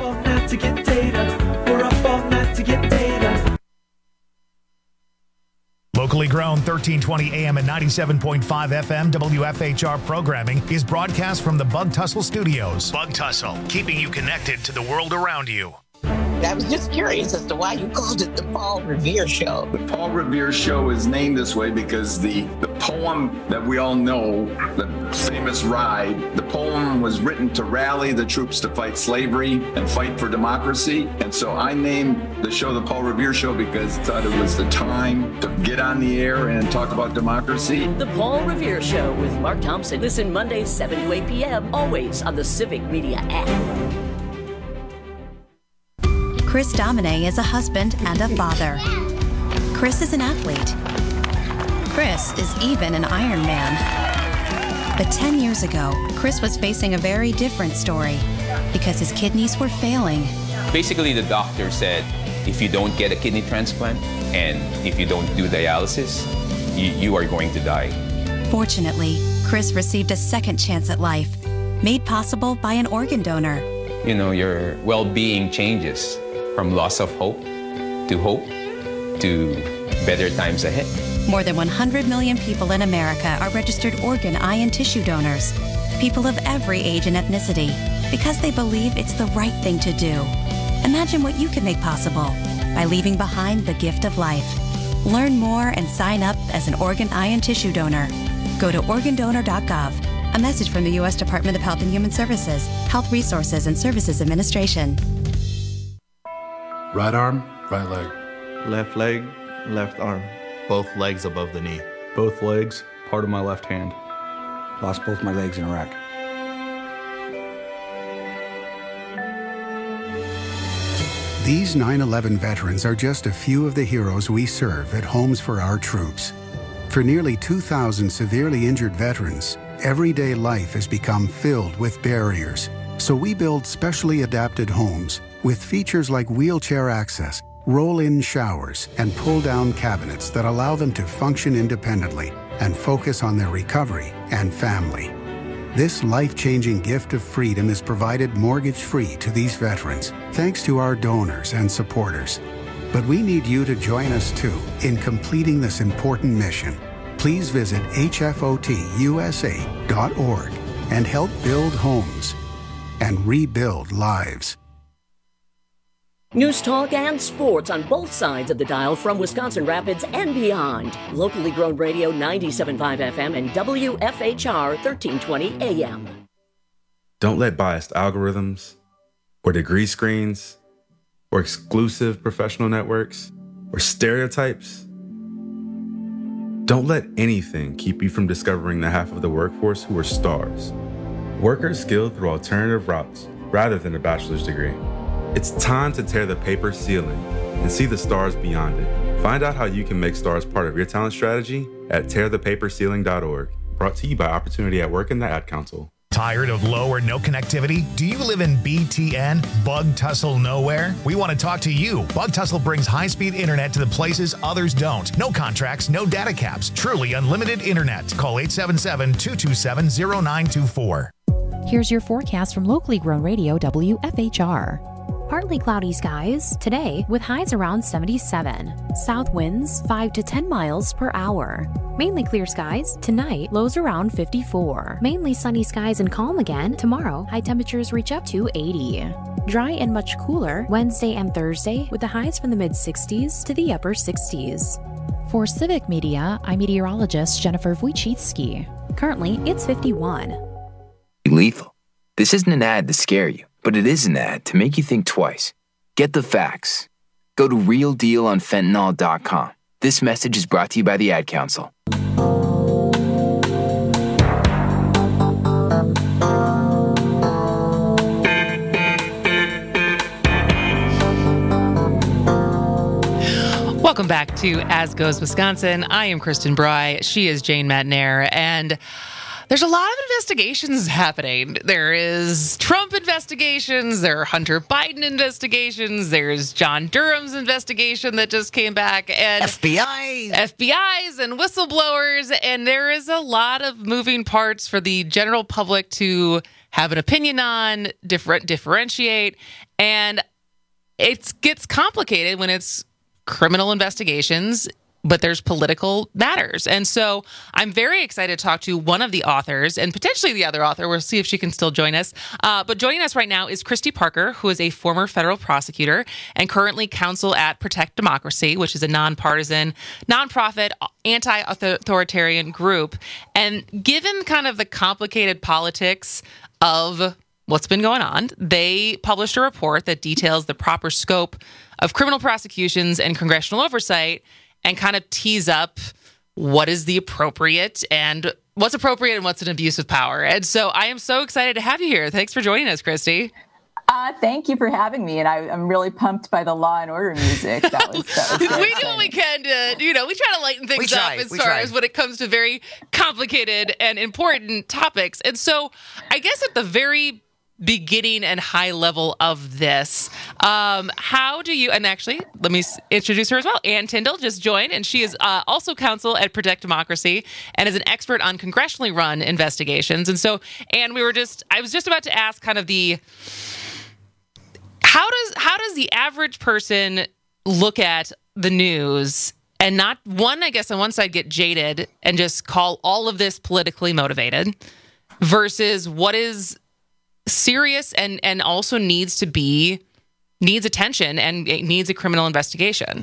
[SPEAKER 4] Locally grown 1320 AM and 97.5 FM WFHR programming is broadcast from the Bug Tussle Studios. Bug Tussle, keeping you connected to the world around you.
[SPEAKER 10] I was just curious as to why you called it the Paul Revere Show.
[SPEAKER 11] The Paul Revere Show is named this way because the poem that we all know, the famous Ride, the poem was written to rally the troops to fight slavery and fight for democracy. And so I named the show the Paul Revere Show because I thought it was the time to get on the air and talk about democracy.
[SPEAKER 2] The Paul Revere Show with Mark Thompson. Listen Mondays 7 to 8 p.m. always on the Civic Media app.
[SPEAKER 12] Chris Domine is a husband and a father. Chris is an athlete. Chris is even an Iron Man. But 10 years ago, Chris was facing a very different story because his kidneys were failing
[SPEAKER 13] Basically, the doctor said, if you don't get a kidney transplant and if you don't do dialysis, you are going to die.
[SPEAKER 12] Fortunately, Chris received a second chance at life, made possible by an organ donor.
[SPEAKER 13] You know, your well-being changes from loss of hope to better times ahead.
[SPEAKER 12] More than 100 million people in America are registered organ, eye, and tissue donors. People of every age and ethnicity, because they believe it's the right thing to do. Imagine what you can make possible by leaving behind the gift of life. Learn more and sign up as an organ, eye, and tissue donor. Go to organdonor.gov. A message from the U.S. Department of Health and Human Services, Health Resources and Services Administration.
[SPEAKER 14] Right arm, right leg.
[SPEAKER 15] Left leg, left arm.
[SPEAKER 14] Both legs above the knee.
[SPEAKER 15] Both legs, part of my left hand.
[SPEAKER 17] Lost both my legs in Iraq.
[SPEAKER 25] These 9/11 veterans are just a few of the heroes we serve at Homes for Our Troops. For nearly 2,000 severely injured veterans, everyday life has become filled with barriers. So we build specially adapted homes with features like wheelchair access, roll-in showers, and pull-down cabinets that allow them to function independently and focus on their recovery and family. This life-changing gift of freedom is provided mortgage-free to these veterans, thanks to our donors and supporters. But we need you to join us too in completing this important mission. Please visit hfotusa.org and help build homes and rebuild lives.
[SPEAKER 2] News talk and sports on both sides of the dial from Wisconsin Rapids and beyond. Locally grown radio 97.5 FM and WFHR 1320 AM.
[SPEAKER 26] Don't let biased algorithms or degree screens or exclusive professional networks or stereotypes. Don't let anything keep you from discovering the half of the workforce who are stars. Workers skilled through alternative routes rather than a bachelor's degree. It's time to tear the paper ceiling and see the stars beyond it. Find out how you can make stars part of your talent strategy at tearthepaperceiling.org. Brought to you by Opportunity at Work and the Ad Council.
[SPEAKER 4] Tired of low or no connectivity? Do you live in BTN, Bug Tussle Nowhere? We want to talk to you. Bug Tussle brings high-speed internet to the places others don't. No contracts, no data caps. Truly unlimited internet. Call 877-227-0924.
[SPEAKER 19] Here's your forecast from locally grown radio WFHR. Partly cloudy skies today with highs around 77. South winds 5 to 10 miles per hour. Mainly clear skies tonight, lows around 54. Mainly sunny skies and calm again tomorrow. High temperatures reach up to 80. Dry and much cooler Wednesday and Thursday with the highs from the mid-60s to the upper 60s. For Civic Media, I'm meteorologist Jennifer Wojcicki. Currently, it's 51.
[SPEAKER 27] Lethal. This isn't an ad to scare you, but it is an ad to make you think twice. Get the facts. Go to realdealonfentanyl.com. This message is brought to you by the Ad Council.
[SPEAKER 21] Welcome back to As Goes Wisconsin. I am Kristen Bry. She is Jane Matnair. And there's a lot of investigations happening. There is Trump investigations. There are Hunter Biden investigations. There's John Durham's investigation that just came back. And FBIs and whistleblowers. And there is a lot of moving parts for the general public to have an opinion on, differentiate. And it gets complicated when it's criminal investigations, but there's political matters. And so I'm very excited to talk to one of the authors and potentially the other author. We'll see if she can still join us. But joining us right now is Christy Parker, who is a former federal prosecutor and currently counsel at Protect Democracy, which is a nonpartisan, nonprofit, anti-authoritarian group. And given kind of the complicated politics of what's been going on, they published a report that details the proper scope of criminal prosecutions and congressional oversight and kind of tease up what is the appropriate and what's an abuse of power. And so I am so excited to have you here. Thanks for joining us, Christy.
[SPEAKER 28] Thank you for having me. And I'm really pumped by the Law and Order music. That was
[SPEAKER 21] we do what we can to, we try to lighten things up as far as when it comes to very complicated and important topics. And so I guess at the very beginning and high level of this. How do you, and actually, let me introduce her as well. Ann Tyndall just joined, and she is also counsel at Protect Democracy and is an expert on congressionally run investigations. And so, Ann, I was just about to ask kind of how does the average person look at the news and not one, I guess on one side, get jaded and just call all of this politically motivated versus what is serious and also needs attention and it needs a criminal investigation?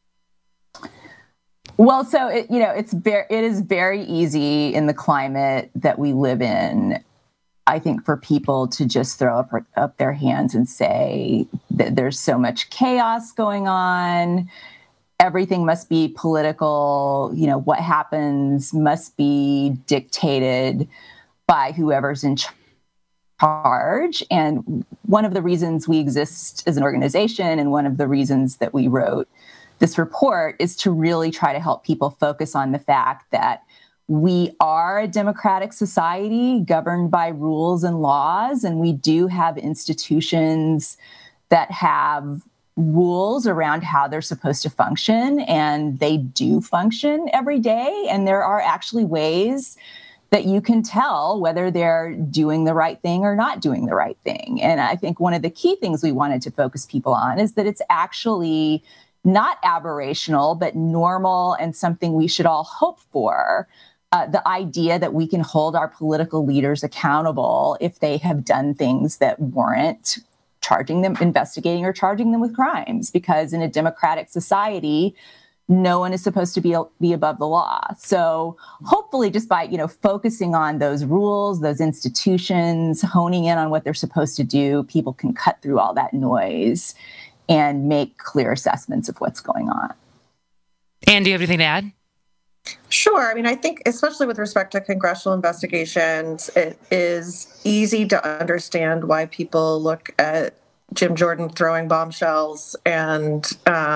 [SPEAKER 28] Well, so it is very easy in the climate that we live in, I think, for people to just throw up their hands and say that there's so much chaos going on. Everything must be political. What happens must be dictated by whoever's in charge. And one of the reasons we exist as an organization and one of the reasons that we wrote this report is to really try to help people focus on the fact that we are a democratic society governed by rules and laws, and we do have institutions that have rules around how they're supposed to function, and they do function every day. And there are actually ways that you can tell whether they're doing the right thing or not doing the right thing. And I think one of the key things we wanted to focus people on is that it's actually not aberrational, but normal and something we should all hope for. The idea that we can hold our political leaders accountable if they have done things that warrant investigating or charging them with crimes, because in a democratic society, no one is supposed to be above the law. So hopefully just by, focusing on those rules, those institutions, honing in on what they're supposed to do, people can cut through all that noise and make clear assessments of what's going on.
[SPEAKER 21] Ann, do you have anything to add?
[SPEAKER 1] Sure. I think especially with respect to congressional investigations, it is easy to understand why people look at Jim Jordan throwing bombshells and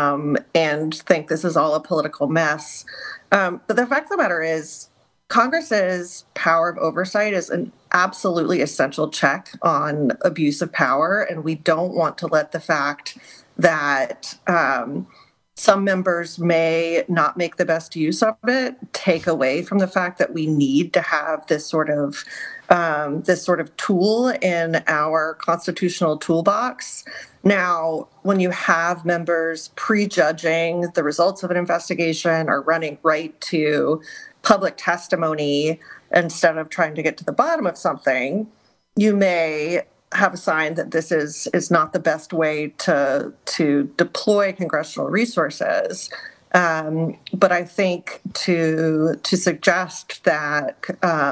[SPEAKER 1] think this is all a political mess. But the fact of the matter is, Congress's power of oversight is an absolutely essential check on abuse of power, and we don't want to let the fact that some members may not make the best use of it take away from the fact that we need to have this sort of tool in our constitutional toolbox. Now, when you have members prejudging the results of an investigation or running right to public testimony instead of trying to get to the bottom of something, you may have a sign that this is not the best way to deploy congressional resources. But I think to suggest that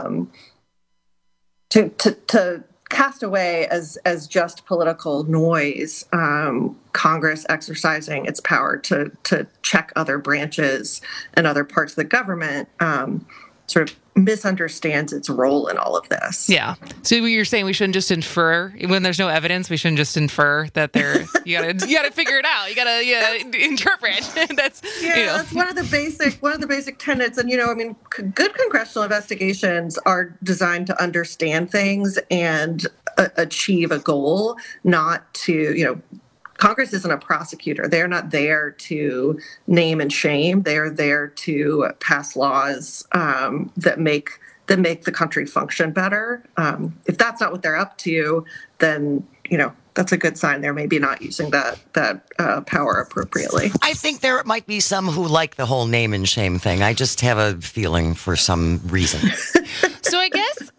[SPEAKER 1] to cast away as just political noise, Congress exercising its power to check other branches and other parts of the government sort of misunderstands its role in all of this.
[SPEAKER 21] Yeah. So you're saying we shouldn't just infer when there's no evidence. We shouldn't just infer that you gotta figure it out. You gotta interpret. That's
[SPEAKER 1] one of the basic tenets. And good congressional investigations are designed to understand things and achieve a goal, not to Congress isn't a prosecutor. They're not there to name and shame. They're there to pass laws that make the country function better. If that's not what they're up to, then that's a good sign they're maybe not using that power appropriately.
[SPEAKER 3] I think there might be some who like the whole name and shame thing. I just have a feeling for some reason.
[SPEAKER 21] So I guess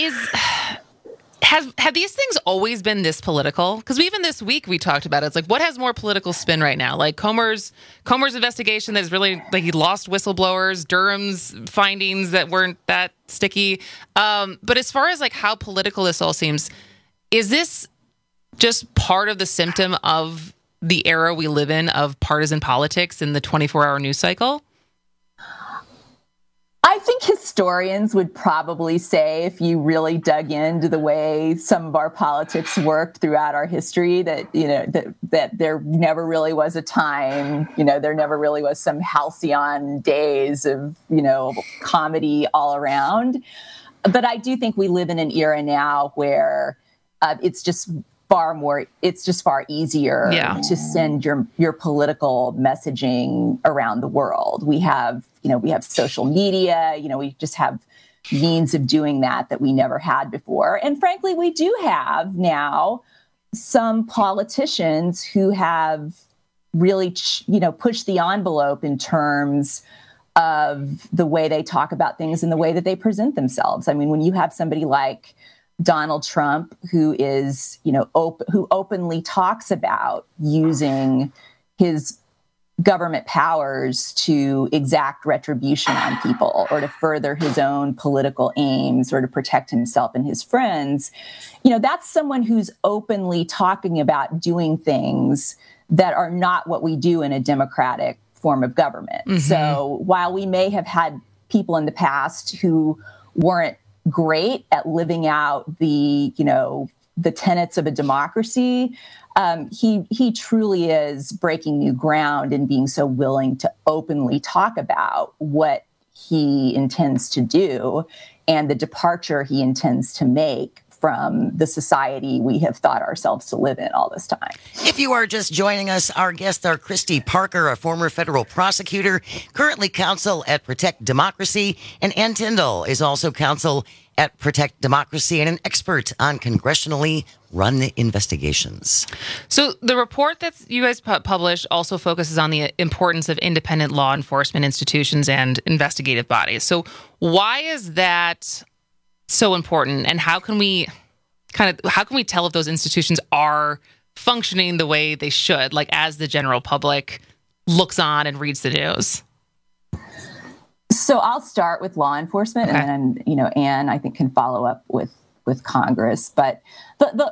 [SPEAKER 21] Have these things always been this political? Because even this week we talked about it. It's like, what has more political spin right now? Like Comer's investigation that is really like he lost whistleblowers, Durham's findings that weren't that sticky. But as far as like how political this all seems, is this just part of the symptom of the era we live in of partisan politics in the 24-hour news cycle?
[SPEAKER 28] I think historians would probably say, if you really dug into the way some of our politics worked throughout our history, that that there never really was a time, there never really was some halcyon days of comedy all around. But I do think we live in an era now where it's just far easier to send your political messaging around the world. We have social media, we just have means of doing that we never had before. And frankly, we do have now some politicians who have really, pushed the envelope in terms of the way they talk about things and the way that they present themselves. I mean, when you have somebody like Donald Trump, who is, who openly talks about using his government powers to exact retribution on people or to further his own political aims or to protect himself and his friends, that's someone who's openly talking about doing things that are not what we do in a democratic form of government. Mm-hmm. So while we may have had people in the past who weren't great at living out the tenets of a democracy, he truly is breaking new ground and being so willing to openly talk about what he intends to do and the departure he intends to make from the society we have thought ourselves to live in all this time.
[SPEAKER 3] If you are just joining us, our guests are Christy Parker, a former federal prosecutor, currently counsel at Protect Democracy, and Ann Tyndall is also counsel at Protect Democracy and an expert on congressionally run investigations.
[SPEAKER 21] So the report that you guys published also focuses on the importance of independent law enforcement institutions and investigative bodies. So why is that so important, and how can we tell if those institutions are functioning the way they should, like as the general public looks on and reads the news?
[SPEAKER 28] So I'll start with law enforcement, okay. And then Ann, I think, can follow up with Congress. But the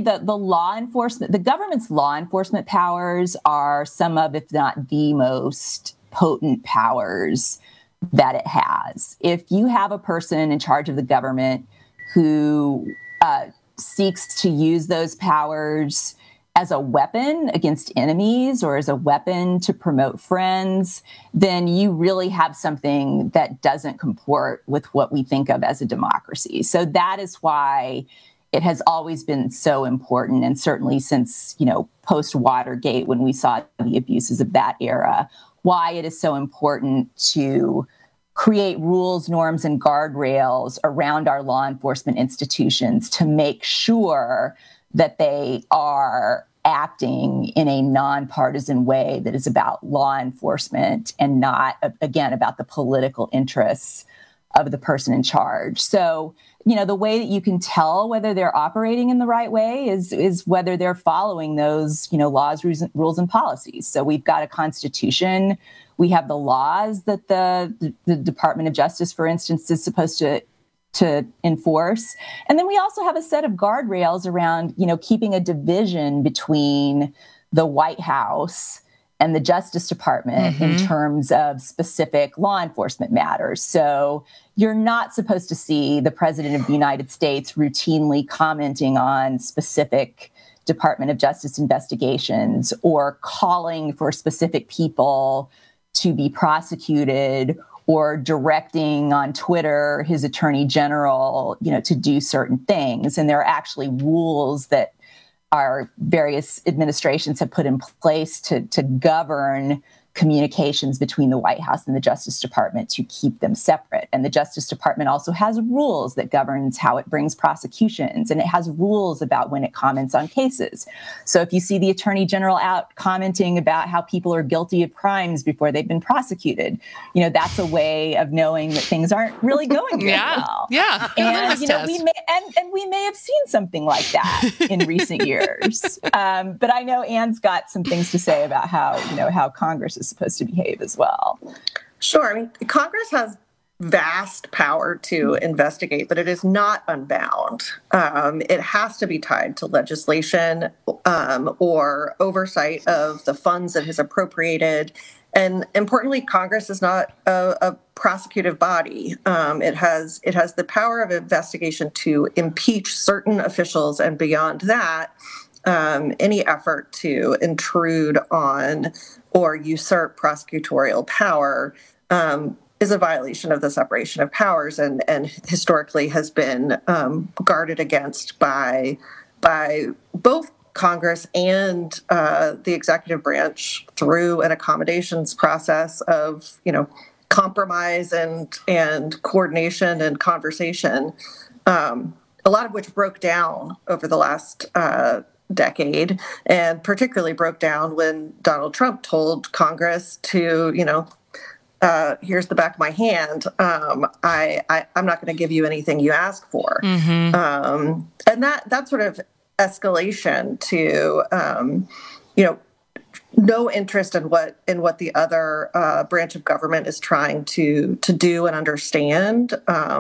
[SPEAKER 28] law enforcement, the government's law enforcement powers are some of, if not the most potent powers that it has. If you have a person in charge of the government who seeks to use those powers as a weapon against enemies or as a weapon to promote friends, then you really have something that doesn't comport with what we think of as a democracy. So that is why it has always been so important, and certainly since, post-Watergate, when we saw the abuses of that era, why it is so important to create rules, norms, and guardrails around our law enforcement institutions to make sure that they are acting in a nonpartisan way that is about law enforcement and not, again, about the political interests of the person in charge. So, the way that you can tell whether they're operating in the right way is whether they're following those, laws, rules, and policies. So we've got a constitution. We have the laws that the Department of Justice, for instance, is supposed to enforce. And then we also have a set of guardrails around, keeping a division between the White House and the Justice Department mm-hmm. in terms of specific law enforcement matters. So you're not supposed to see the President of the United States routinely commenting on specific Department of Justice investigations or calling for specific people to be prosecuted or directing on Twitter his attorney general, to do certain things. And there are actually rules that our various administrations have put in place to govern communications between the White House and the Justice Department to keep them separate. And the Justice Department also has rules that governs how it brings prosecutions, and it has rules about when it comments on cases. So if you see the Attorney General out commenting about how people are guilty of crimes before they've been prosecuted, that's a way of knowing that things aren't really going very well.
[SPEAKER 21] Yeah.
[SPEAKER 28] And we may have seen something like that in recent years. But I know Ann's got some things to say about how Congress is supposed to behave as well.
[SPEAKER 1] Sure. I mean, Congress has vast power to investigate, but it is not unbound. It has to be tied to legislation or oversight of the funds it has appropriated. And importantly, Congress is not a prosecutive body. It has the power of investigation to impeach certain officials, and beyond that, any effort to intrude on or usurp prosecutorial power is a violation of the separation of powers and historically has been guarded against by by both Congress and the executive branch through an accommodations process of, compromise and coordination and conversation, a lot of which broke down over the last decade, and particularly broke down when Donald Trump told Congress to, here's the back of my hand. I'm not going to give you anything you ask for. Mm-hmm. And that sort of escalation to, no interest in what the other branch of government is trying to do and understand.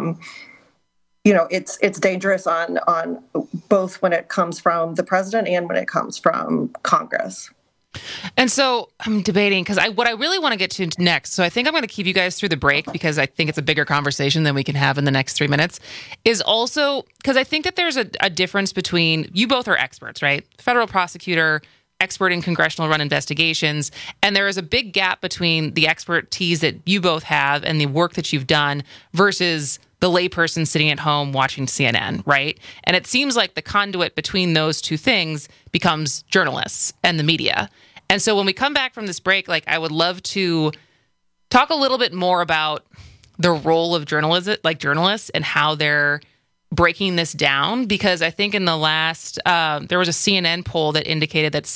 [SPEAKER 1] It's dangerous on both when it comes from the president and when it comes from Congress.
[SPEAKER 21] And so I'm debating because what I really want to get to next, so I think I'm going to keep you guys through the break because I think it's a bigger conversation than we can have in the next 3 minutes, is also because I think that there's a difference between, you both are experts, right? Federal prosecutor, expert in congressional run investigations, and there is a big gap between the expertise that you both have and the work that you've done versus the layperson sitting at home watching CNN, right? And it seems like the conduit between those two things becomes journalists and the media. And so when we come back from this break, I would love to talk a little bit more about the role of journalists and how they're breaking this down, because I think in the last, there was a CNN poll that indicated that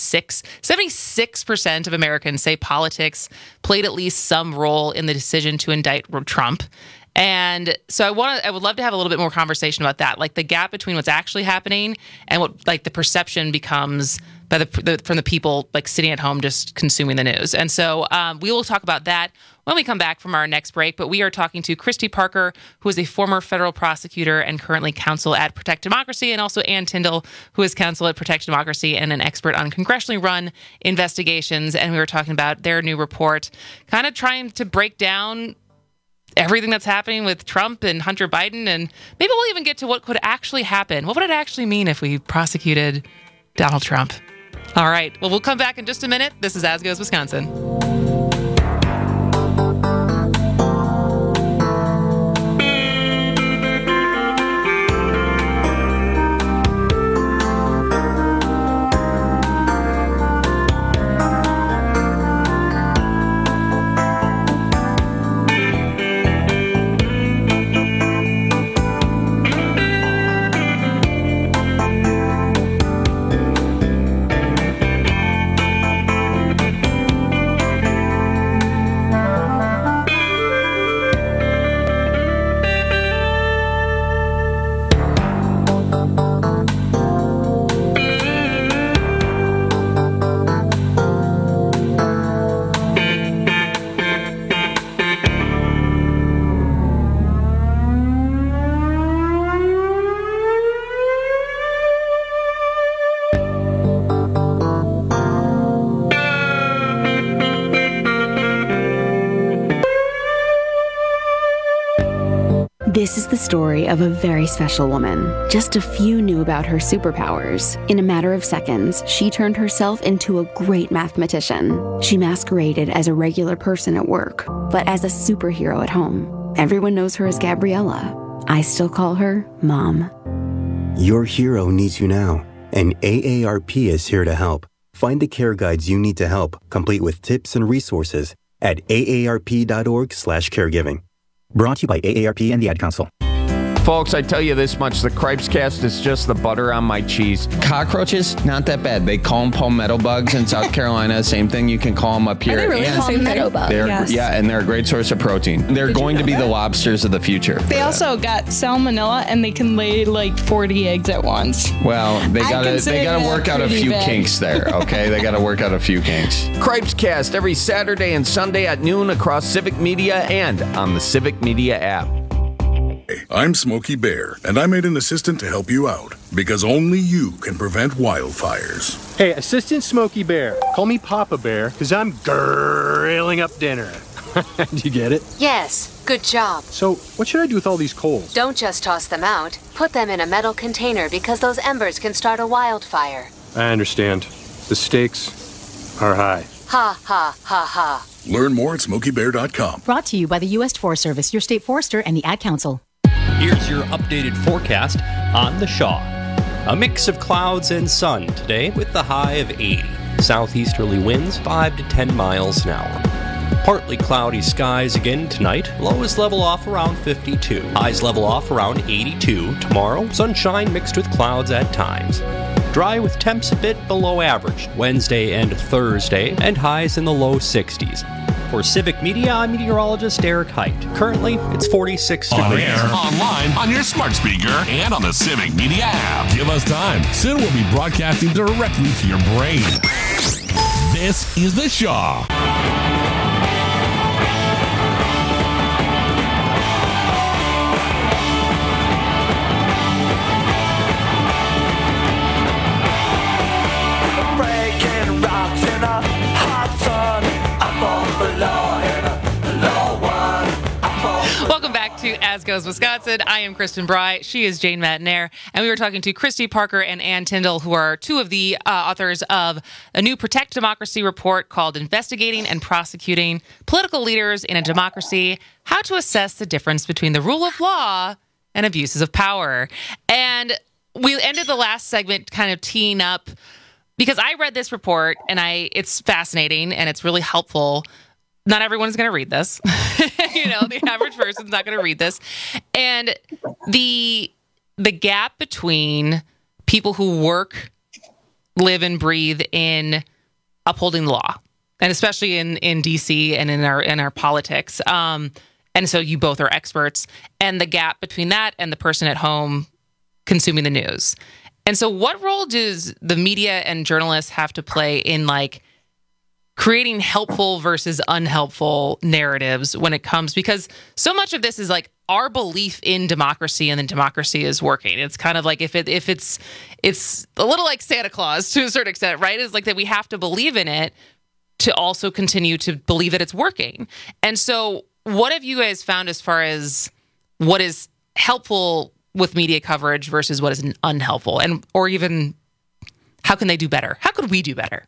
[SPEAKER 21] 76% of Americans say politics played at least some role in the decision to indict Trump. And so I would love to have a little bit more conversation about that, like the gap between what's actually happening and what the perception becomes by from the people sitting at home just consuming the news. And so we will talk about that when we come back from our next break. But we are talking to Christy Parker, who is a former federal prosecutor and currently counsel at Protect Democracy, and also Ann Tyndall, who is counsel at Protect Democracy and an expert on congressionally run investigations. And we were talking about their new report, kind of trying to break down everything that's happening with Trump and Hunter Biden, and maybe we'll even get to what could actually happen. What would it actually mean if we prosecuted Donald Trump? All right. Well, we'll come back in just a minute. This is As Goes Wisconsin.
[SPEAKER 5] This is the story of a very special woman. Just a few knew about her superpowers. In a matter of seconds, she turned herself into a great mathematician. She masqueraded as a regular person at work, but as a superhero at home. Everyone knows her as Gabriella. I still call her Mom.
[SPEAKER 6] Your hero needs you now, and AARP is here to help. Find the care guides you need to help, complete with tips and resources at aarp.org/caregiving. Brought to you by AARP and the Ad Council.
[SPEAKER 7] Folks, I tell you this much, the Cripes Cast is just the butter on my cheese.
[SPEAKER 10] Cockroaches, not that bad. They call them palmetto bugs in South Carolina. Same thing, you can call them up here.
[SPEAKER 5] Are they really palmetto bugs?
[SPEAKER 10] Yes. Yeah, and they're a great source of protein. They're going to be the lobsters of the future.
[SPEAKER 8] They also got salmonella, and they can lay 40 eggs at once.
[SPEAKER 10] Well, they gotta work out a few kinks there, okay? They gotta work out a few kinks.
[SPEAKER 7] Cripes Cast every Saturday and Sunday at noon across Civic Media and on the Civic Media app.
[SPEAKER 16] I'm Smokey Bear, and I made an assistant to help you out, because only you can prevent wildfires.
[SPEAKER 18] Hey, Assistant Smokey Bear, call me Papa Bear, because I'm grilling up dinner. Do you get it?
[SPEAKER 20] Yes, good job.
[SPEAKER 18] So, what should I do with all these coals?
[SPEAKER 20] Don't just toss them out. Put them in a metal container because those embers can start a wildfire.
[SPEAKER 18] I understand. The stakes are high.
[SPEAKER 20] Ha, ha, ha, ha.
[SPEAKER 16] Learn more at SmokeyBear.com.
[SPEAKER 23] Brought to you by the U.S. Forest Service, your state forester, and the Ad Council.
[SPEAKER 29] Here's your updated forecast on the Shaw.
[SPEAKER 9] A mix of clouds and sun today with the high of 80. Southeasterly winds 5 to 10 miles an hour. Partly cloudy skies again tonight. Lows level off around 52. Highs level off around 82. Tomorrow, sunshine mixed with clouds at times. Dry with temps a bit below average Wednesday and Thursday, and highs in the low 60s. For Civic Media, I'm meteorologist Eric Height. Currently, it's 46 degrees.
[SPEAKER 11] On air, online, on your smart speaker, and on the Civic Media app. Give us time. Soon we'll be broadcasting directly to your brain. This is The Shaw.
[SPEAKER 21] Welcome back to As Goes Wisconsin. I am Kristen Bry. She is Jane Matinaire. And we were talking to Christy Parker and Ann Tyndall, who are two of the authors of a new Protect Democracy report called Investigating and Prosecuting Political Leaders in a Democracy, How to Assess the Difference Between the Rule of Law and Abuses of Power. And we ended the last segment kind of teeing up, because I read this report and it's fascinating and it's really helpful. Not everyone's going to read this. The average person's not going to read this. And the gap between people who work, live, and breathe in upholding the law, and especially in DC and in our politics. And so you both are experts. And the gap between that and the person at home consuming the news. And so what role does the media and journalists have to play in creating helpful versus unhelpful narratives when it comes, because so much of this is our belief in democracy and then democracy is working. It's kind of like if it's a little like Santa Claus to a certain extent, right? It's like that we have to believe in it to also continue to believe that it's working. And so what have you guys found as far as what is helpful with media coverage versus what is unhelpful, or even how can they do better? How could we do better?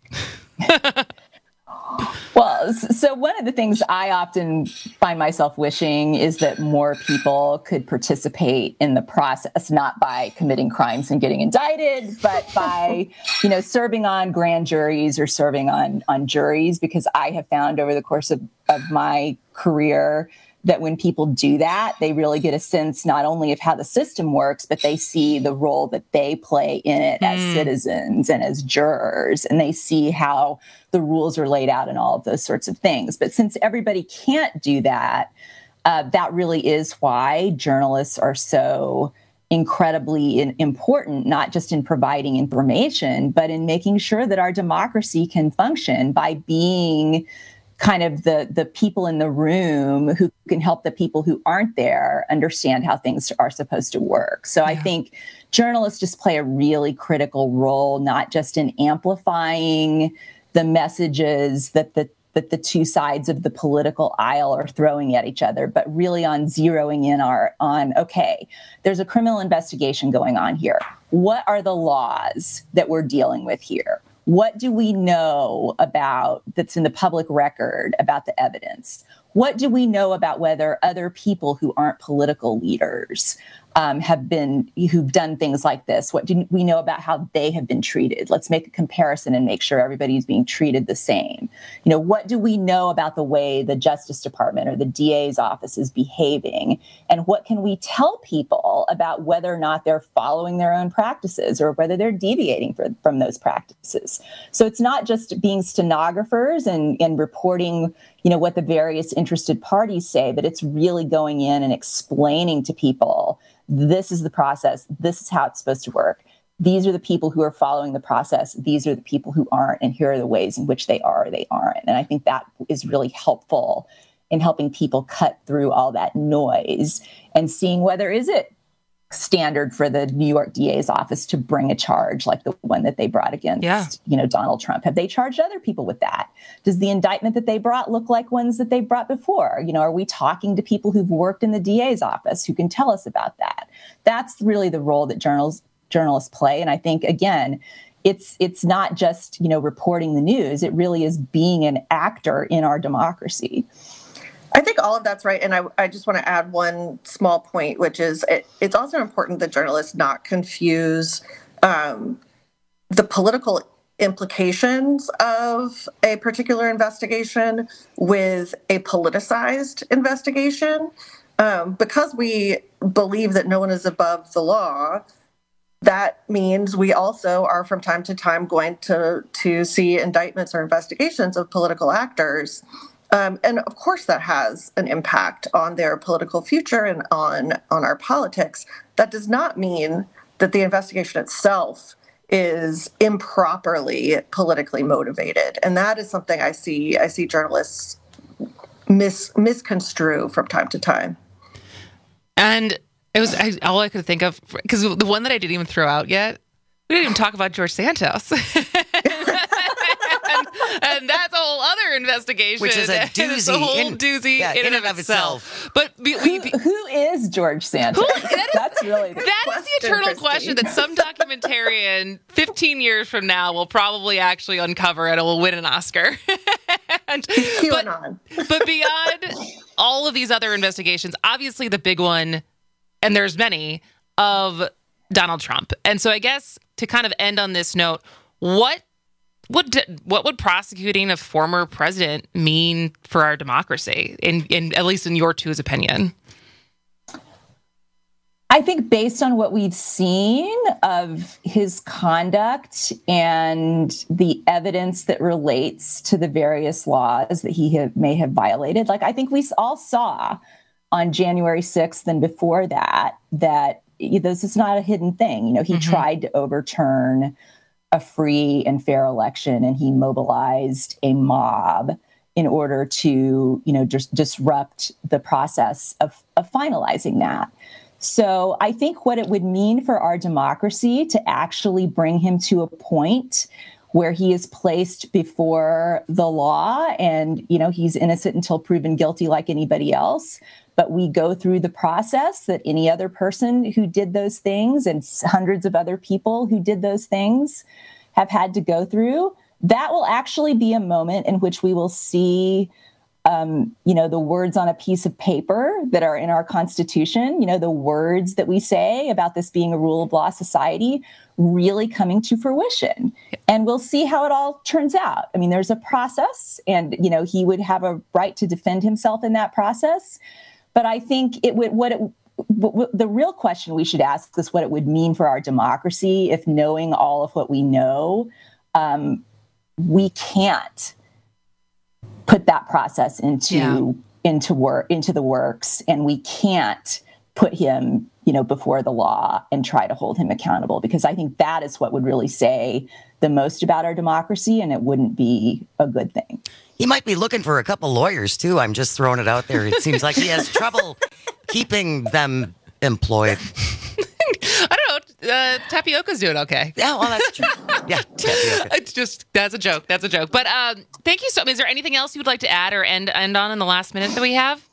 [SPEAKER 28] Well, so one of the things I often find myself wishing is that more people could participate in the process, not by committing crimes and getting indicted, but by, serving on grand juries or serving on juries, because I have found over the course of my career that when people do that, they really get a sense not only of how the system works, but they see the role that they play in it as citizens and as jurors, and they see how the rules are laid out and all of those sorts of things. But since everybody can't do that, that really is why journalists are so incredibly important, not just in providing information, but in making sure that our democracy can function by being kind of the people in the room who can help the people who aren't there understand how things are supposed to work. So I think journalists just play a really critical role, not just in amplifying the messages that the two sides of the political aisle are throwing at each other, but really on zeroing in on, okay, there's a criminal investigation going on here. What are the laws that we're dealing with here? What do we know about that's in the public record about the evidence? What do we know about whether other people who aren't political leaders who've done things like this? What do we know about how they have been treated? Let's make a comparison and make sure everybody's being treated the same. What do we know about the way the Justice Department or the DA's office is behaving? And what can we tell people about whether or not they're following their own practices or whether they're deviating from those practices? So it's not just being stenographers and reporting what the various interested parties say, but it's really going in and explaining to people, this is the process, this is how it's supposed to work. These are the people who are following the process. These are the people who aren't, and here are the ways in which they are or they aren't. And I think that is really helpful in helping people cut through all that noise and seeing whether is it standard for the New York DA's office to bring a charge like the one that they brought against, Donald Trump. Have they charged other people with that? Does the indictment that they brought look like ones that they brought before? Are we talking to people who've worked in the DA's office who can tell us about that? That's really the role that journalists play. And I think, again, it's not just, reporting the news. It really is being an actor in our democracy.
[SPEAKER 1] I think all of that's right. And I just want to add one small point, which is it's also important that journalists not confuse the political implications of a particular investigation with a politicized investigation. Because we believe that no one is above the law, that means we also are from time to time going to see indictments or investigations of political actors. And of course that has an impact on their political future and on our politics. That does not mean that the investigation itself is improperly politically motivated. And that is something I see journalists misconstrue from time to time.
[SPEAKER 21] And it was all I could think of, because the one that I didn't even throw out yet, we didn't even talk about George Santos. and that's a whole other investigation.
[SPEAKER 3] Which is a doozy.
[SPEAKER 21] It's a whole doozy in and of itself. But
[SPEAKER 28] who is George Santos? That's really the
[SPEAKER 21] eternal question that some documentarian 15 years from now will probably actually uncover, and it will win an Oscar. But beyond all of these other investigations, obviously the big one, and there's many, of Donald Trump. And so I guess to kind of end on this note, what would prosecuting a former president mean for our democracy, in at least in your two's opinion?
[SPEAKER 28] I think based on what we've seen of his conduct and the evidence that relates to the various laws that he may have violated, like I think we all saw on January 6th and before that this is not a hidden thing. You know, he tried to overturn a free and fair election, and he mobilized a mob in order to, just disrupt the process of finalizing that. So I think what it would mean for our democracy to actually bring him to a point where he is placed before the law and, he's innocent until proven guilty like anybody else. But we go through the process that any other person who did those things and hundreds of other people who did those things have had to go through. That will actually be a moment in which we will see the words on a piece of paper that are in our Constitution, the words that we say about this being a rule of law society really coming to fruition. And we'll see how it all turns out. I mean, there's a process and, he would have a right to defend himself in that process. But I think the real question we should ask is what it would mean for our democracy if, knowing all of what we know, we can't put that process into the works, and we can't put him, before the law and try to hold him accountable, because I think that is what would really say the most about our democracy, and it wouldn't be a good thing.
[SPEAKER 3] He might be looking for a couple lawyers too. I'm just throwing it out there. It seems like he has trouble keeping them employed.
[SPEAKER 21] I don't know. Tapioca's doing okay.
[SPEAKER 3] Yeah, well, that's true. Yeah, tapioca.
[SPEAKER 21] That's a joke. But thank you so much. Is there anything else you would like to add or end on in the last minute that we have?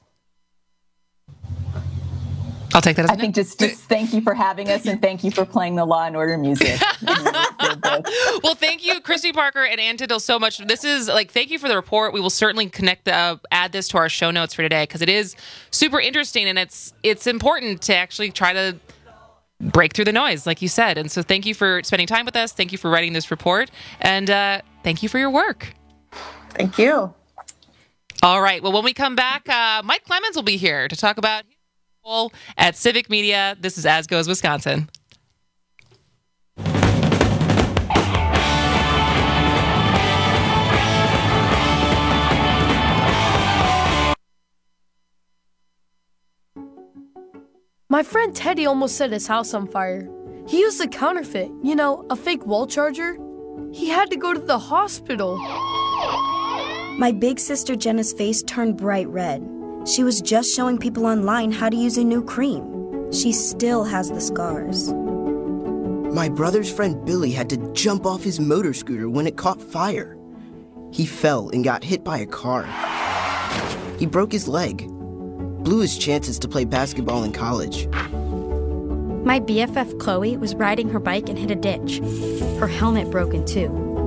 [SPEAKER 21] I'll take that as
[SPEAKER 28] I think just thank you for having us, and thank you for playing the Law and Order music.
[SPEAKER 21] Well, thank you, Christy Parker and Ann Tindall, so much. This is thank you for the report. We will certainly add this to our show notes for today, because it is super interesting, and it's important to actually try to break through the noise, like you said. And so thank you for spending time with us. Thank you for writing this report, and thank you for your work.
[SPEAKER 1] Thank you.
[SPEAKER 21] All right. Well, when we come back, Mike Clemens will be here to talk about his role at Civic Media. This is As Goes Wisconsin.
[SPEAKER 12] My friend Teddy almost set his house on fire. He used a counterfeit, a fake wall charger. He had to go to the hospital.
[SPEAKER 13] My big sister Jenna's face turned bright red. She was just showing people online how to use a new cream. She still has the scars.
[SPEAKER 14] My brother's friend Billy had to jump off his motor scooter when it caught fire. He fell and got hit by a car. He broke his leg. Blew his chances to play basketball in college.
[SPEAKER 13] My BFF Chloe was riding her bike and hit a ditch. Her helmet broken too.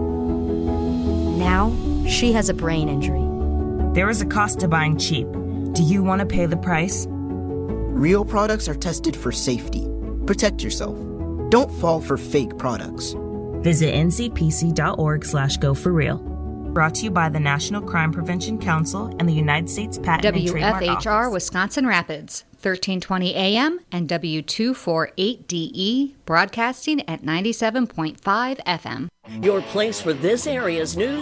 [SPEAKER 13] Now, she has a brain injury.
[SPEAKER 15] There is a cost to buying cheap. Do you want to pay the price?
[SPEAKER 14] Real products are tested for safety. Protect yourself. Don't fall for fake products.
[SPEAKER 15] Visit ncpc.org/go-for-real. Brought to you by the National Crime Prevention Council and the United States Patent and Trademark Office.
[SPEAKER 2] WFHR Wisconsin Rapids, 1320 AM and W248DE, broadcasting at 97.5 FM.
[SPEAKER 4] Your place for this area's news,